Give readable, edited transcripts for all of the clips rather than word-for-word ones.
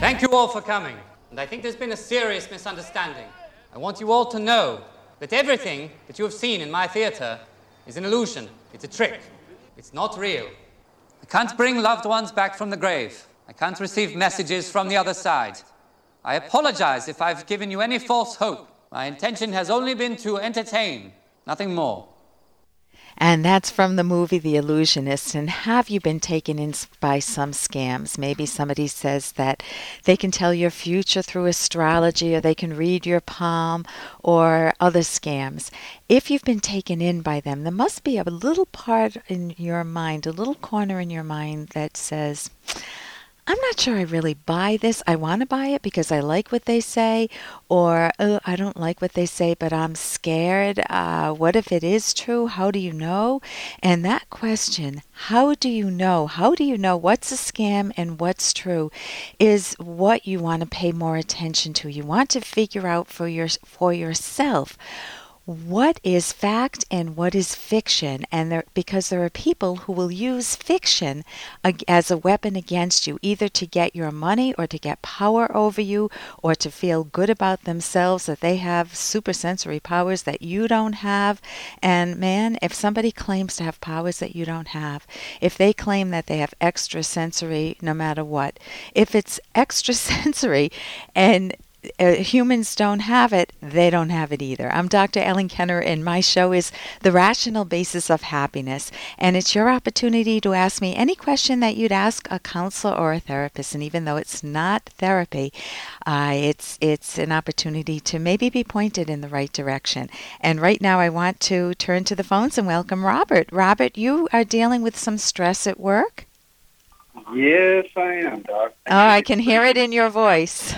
Thank you all for coming. And I think there's been a serious misunderstanding. I want you all to know that everything that you have seen in my theater is an illusion. It's a trick. It's not real. I can't bring loved ones back from the grave. I can't receive messages from the other side. I apologize if I've given you any false hope. My intention has only been to entertain, nothing more. And that's from the movie The Illusionist. And have you been taken in by some scams? Maybe somebody says that they can tell your future through astrology, or they can read your palm, or other scams. If you've been taken in by them, there must be a little part in your mind, a little corner in your mind that says, I'm not sure I really buy this. I want to buy it because I like what they say, or I don't like what they say, but I'm scared. What if it is true? How do you know? And that question, how do you know? How do you know what's a scam and what's true, is what you want to pay more attention to. You want to figure out for yourself what is fact and what is fiction, and because there are people who will use fiction as a weapon against you, either to get your money or to get power over you, or to feel good about themselves that they have supersensory powers that you don't have. And man, if somebody claims to have powers that you don't have, if they claim that they have extrasensory, no matter what, if it's extrasensory and humans don't have it, they don't have it either. I'm Dr. Ellen Kenner, and my show is The Rational Basis of Happiness. And it's your opportunity to ask me any question that you'd ask a counselor or a therapist. And even though it's not therapy, it's an opportunity to maybe be pointed in the right direction. And right now I want to turn to the phones and welcome Robert. Robert, you are dealing with some stress at work? Yes, I am, Doc. Oh, I can hear it in your voice.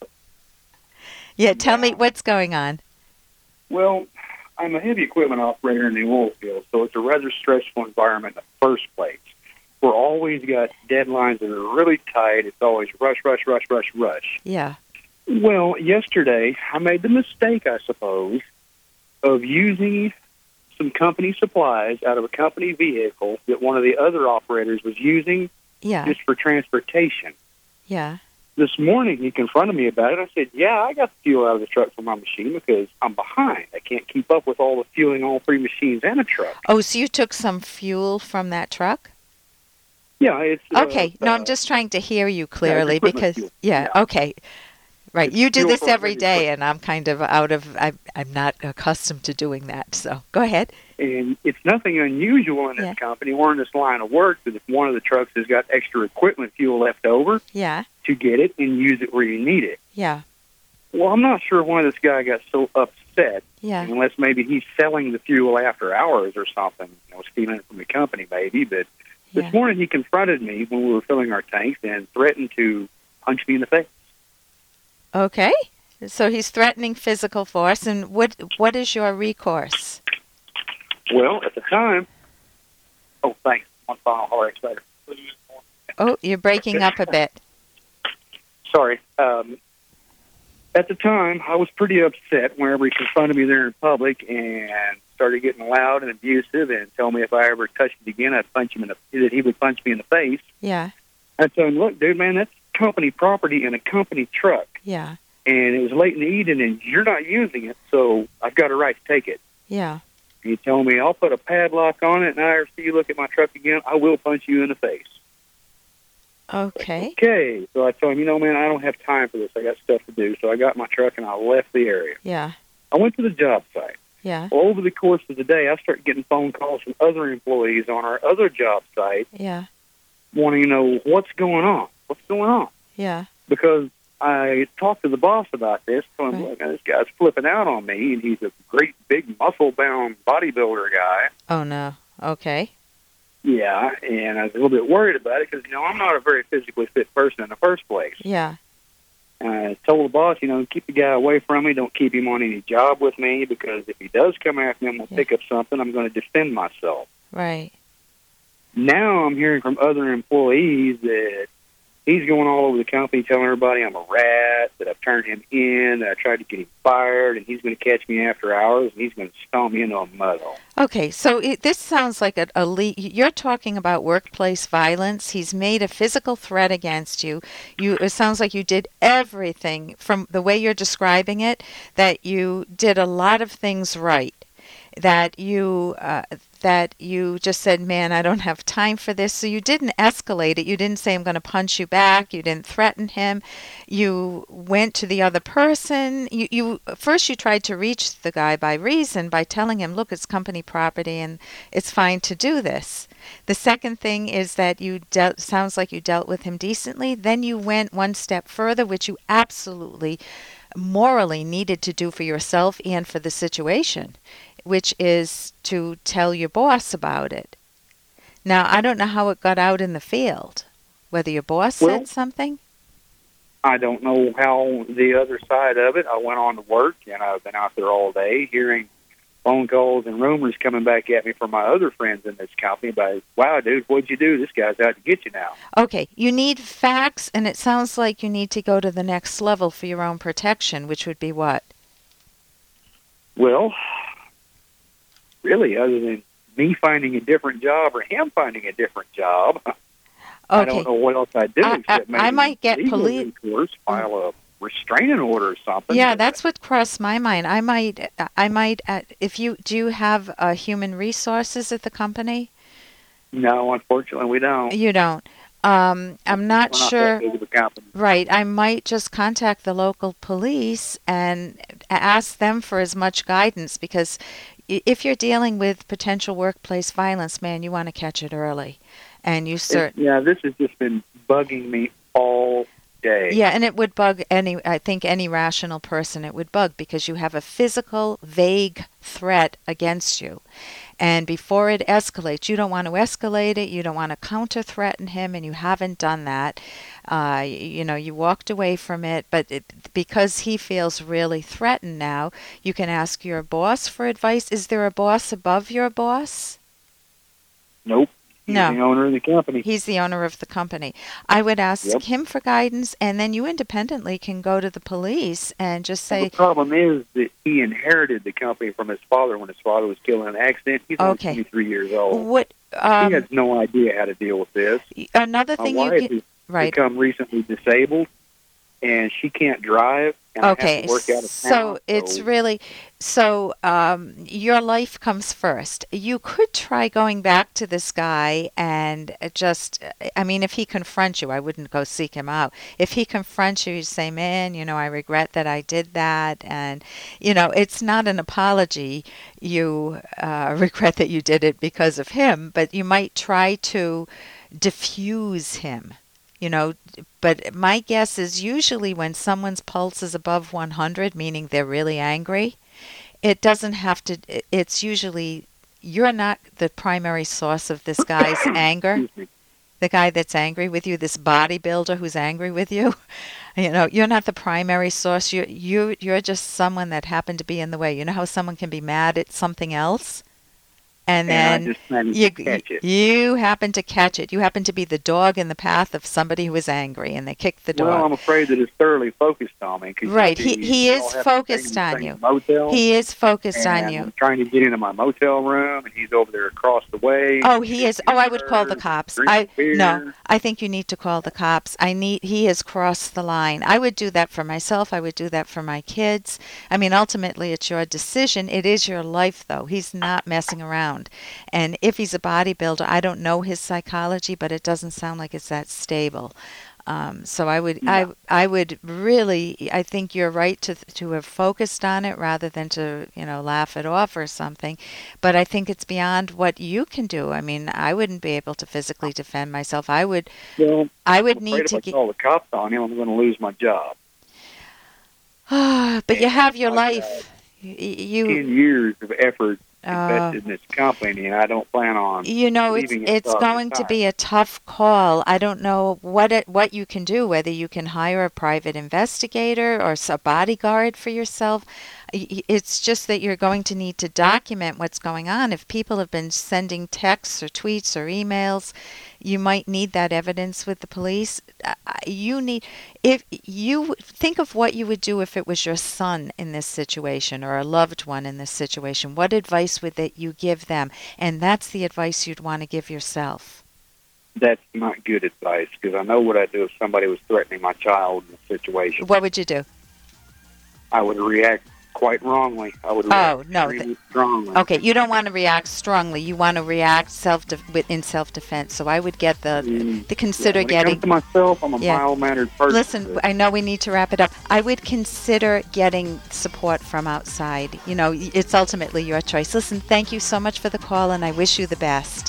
Yeah, tell me what's going on. Well, I'm a heavy equipment operator in the oil field, so it's a rather stressful environment in the first place. We're always got deadlines that are really tight. It's always rush, rush, rush, rush, rush. Yeah. Well, yesterday I made the mistake, I suppose, of using some company supplies out of a company vehicle that one of the other operators was using just for transportation. Yeah. This morning, he confronted me about it. I said, yeah, I got the fuel out of the truck for my machine because I'm behind. I can't keep up with all the fueling all three machines and a truck. Oh, so you took some fuel from that truck? Yeah, it's... Okay, no, I'm just trying to hear you clearly because... Yeah, okay. Right, you do this every day, and I'm kind of I'm not accustomed to doing that, so go ahead. And it's nothing unusual in this company. We're in this line of work that if one of the trucks has got extra equipment fuel left over, to get it and use it where you need it. Yeah. Well, I'm not sure why this guy got so upset, unless maybe he's selling the fuel after hours or something, stealing it from the company maybe, but this morning he confronted me when we were filling our tanks and threatened to punch me in the face. Okay, so he's threatening physical force, and what is your recourse? Well, at the time... Oh, thanks. One final hard excited. Oh, you're breaking up a bit. Sorry. At the time, I was pretty upset whenever he confronted me there in public and started getting loud and abusive and told me if I ever touched it again, I'd punch him that he would punch me in the face. Yeah. I told him, look, dude, man, that's company property in a company truck. Yeah. And it was late in the evening, and you're not using it, so I've got a right to take it. Yeah. He told me, I'll put a padlock on it, and I ever see you look at my truck again, I will punch you in the face. Okay. Okay. So I told him, man, I don't have time for this. I got stuff to do. So I got my truck, and I left the area. Yeah. I went to the job site. Yeah. Well, over the course of the day, I started getting phone calls from other employees on our other job site wanting to know what's going on. What's going on? Yeah. Because I talked to the boss about this, told him, look, this guy's flipping out on me, and he's a great, big, muscle-bound bodybuilder guy. Oh, no. Okay. Yeah, and I was a little bit worried about it because, I'm not a very physically fit person in the first place. Yeah. I told the boss, keep the guy away from me. Don't keep him on any job with me because if he does come after me, I'm going to pick up something. I'm going to defend myself. Right. Now I'm hearing from other employees that he's going all over the company telling everybody I'm a rat, that I've turned him in, that I tried to get him fired, and he's going to catch me after hours, and he's going to stomp me into a mud hole. Okay, so this sounds like you're talking about workplace violence. He's made a physical threat against you. It sounds like you did everything, from the way you're describing it, that you did a lot of things right. That you just said, man, I don't have time for this. So you didn't escalate it. You didn't say, I'm going to punch you back. You didn't threaten him. You went to the other person. First you tried to reach the guy by reason, by telling him, look, it's company property and it's fine to do this. The second thing is that sounds like you dealt with him decently. Then you went one step further, which you absolutely morally needed to do for yourself and for the situation, which is to tell your boss about it. Now, I don't know how it got out in the field, whether your boss said something. I don't know how the other side of it. I went on to work, and I've been out there all day hearing phone calls and rumors coming back at me from my other friends in this company about, wow, dude, what'd you do? This guy's out to get you now. Okay, you need facts, and it sounds like you need to go to the next level for your own protection, which would be what? Well, really, other than me finding a different job or him finding a different job, I don't know what else I'd do except maybe I might get police, file a restraining order or something. Yeah, that's what crossed my mind. I might. Do you have human resources at the company? No, unfortunately, we don't. You don't. I'm not sure. Right. I might just contact the local police and ask them for as much guidance, because if you're dealing with potential workplace violence, man, you want to catch it early. And you yeah, this has just been bugging me all day. Yeah, and it would bug any rational person. It would bug because you have a physical, vague threat against you. And before it escalates, you don't want to escalate it. You don't want to counter-threaten him, and you haven't done that. You walked away from it, but because he feels really threatened now, you can ask your boss for advice. Is there a boss above your boss? Nope. He's the owner of the company. He's the owner of the company. I would ask him for guidance, and then you independently can go to the police and just say... Well, the problem is that he inherited the company from his father when his father was killed in an accident. He's only 23 years old. He has no idea how to deal with this. Another thing My wife has become recently disabled, and she can't drive. And I have to work out of town, so it's really... So your life comes first. You could try going back to this guy and if he confronts you, I wouldn't go seek him out. If he confronts you, you say, man, I regret that I did that. And, it's not an apology. You regret that you did it because of him, but you might try to diffuse him. But my guess is usually when someone's pulse is above 100, meaning they're really angry, it doesn't have to, it's usually, you're not the primary source of this guy's anger. The guy that's angry with you, this bodybuilder who's angry with you, you're not the primary source. You're just someone that happened to be in the way. You know how someone can be mad at something else? And then you happen to catch it. You happen to be the dog in the path of somebody who is angry, and they kick the dog. Well, I'm afraid that it's thoroughly focused on me. Right. He is focused on you. He is focused on you. I'm trying to get into my motel room, and he's over there across the way. Oh, he is. Oh, I would call the cops. I think you need to call the cops. He has crossed the line. I would do that for myself. I would do that for my kids. I mean, ultimately, it's your decision. It is your life, though. He's not messing around. And if he's a bodybuilder, I don't know his psychology, but it doesn't sound like it's that stable. So I would really, I think you're right to have focused on it rather than to, laugh it off or something. But I think it's beyond what you can do. I mean, I wouldn't be able to physically defend myself. I would need to get... If I call the cops on him, I'm going to lose my job. But you have your life. 10 years of effort invested in this company, and I don't plan on. It's going to be a tough call. I don't know what you can do. Whether you can hire a private investigator or a bodyguard for yourself. it's just that you're going to need to document what's going on. If people have been sending texts or tweets or emails, you might need that evidence with the police. If you think of what you would do if it was your son in this situation or a loved one in this situation, what advice would that you give them? And that's the advice you'd want to give yourself. That's not good advice, because I know what I'd do if somebody was threatening my child in a situation. What would you do? I would react quite wrongly. I would react extremely strongly. Okay, you don't want to react strongly. You want to react in self-defense. So I would get the consider when getting. When it comes to myself, I'm a mild-mannered person. Listen, I know we need to wrap it up. I would consider getting support from outside. You know, it's ultimately your choice. Listen, thank you so much for the call, and I wish you the best.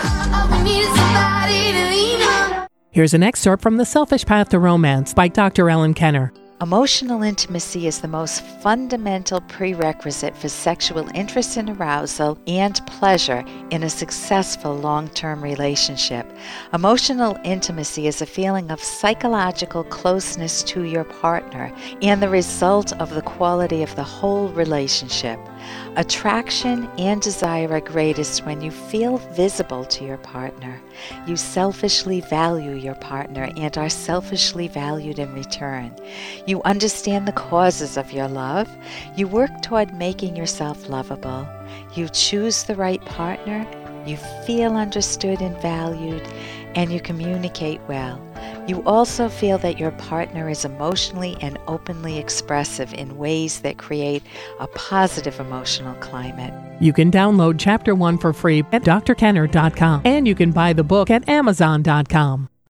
Here's an excerpt from The Selfish Path to Romance by Dr. Ellen Kenner. Emotional intimacy is the most fundamental prerequisite for sexual interest and arousal and pleasure in a successful long-term relationship. Emotional intimacy is a feeling of psychological closeness to your partner and the result of the quality of the whole relationship. Attraction and desire are greatest when you feel visible to your partner. You selfishly value your partner and are selfishly valued in return. You understand the causes of your love. You work toward making yourself lovable. You choose the right partner. You feel understood and valued, and you communicate well. You also feel that your partner is emotionally and openly expressive in ways that create a positive emotional climate. You can download Chapter 1 for free at drkenner.com, and you can buy the book at amazon.com.